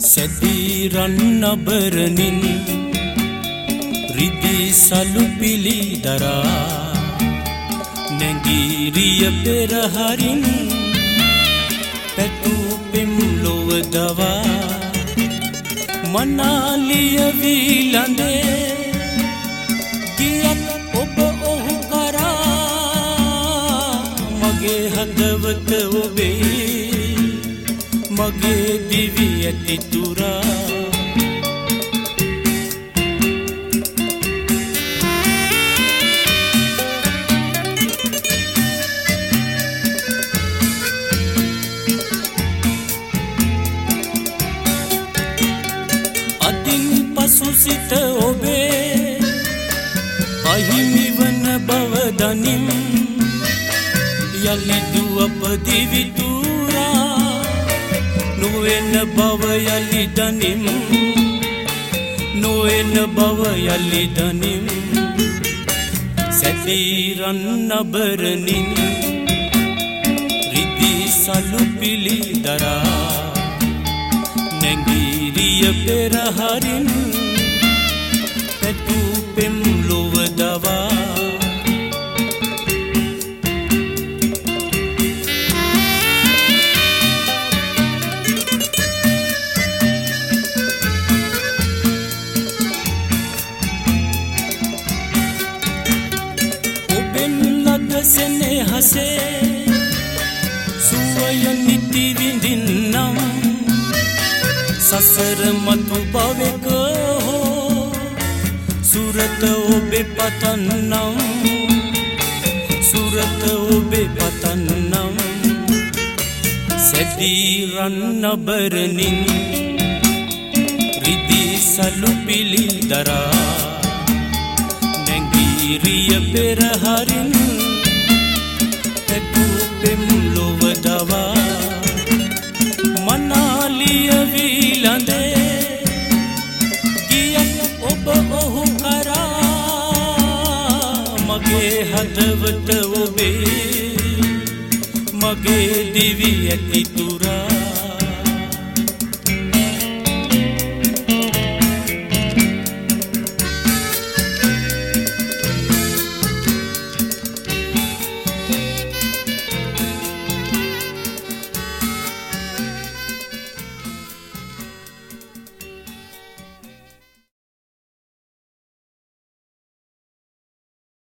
සැදී රන් අබරනින් රිදී සලු පිලි දරා නැගිරිය පෙරහරින් පැටු පෙම් ලොව දවා මනාලිය විලඳේ ගියත් ඔබ ඔහු කරා මගේ හදවත ඔබේ මගේ දිවි ඇති තුරා අදින් පසු සිට ඔබේ අහිමි වන බව දනිම් යලි දුවප දිවි තුරා නොවෙන බව යලි දනිම් නොවෙන බව යලි දනිම් සැදී රන් අබරනින් රිදී සලු පිලි දරා නැගිරිය පෙරහරින් පැටු පෙම් ලොව දවා සෙනෙහසේ සුවය නිති විඳින්නම් සසර මතු භවෙක හෝ සුරත ඔබේ පතන්නම් සුරත ඔබේ පතන්නම් සැදී රන් අබරනින් රිදී සලු පිලි දරා නැගිරිය පෙරහරින් පැටු පෙම් ලොව දවා මනාලිය විලඳේ ගියත් ඔබ ඔහු කරා මගේ හදවත ඔබේ මගේ දිවි ඇති තුරා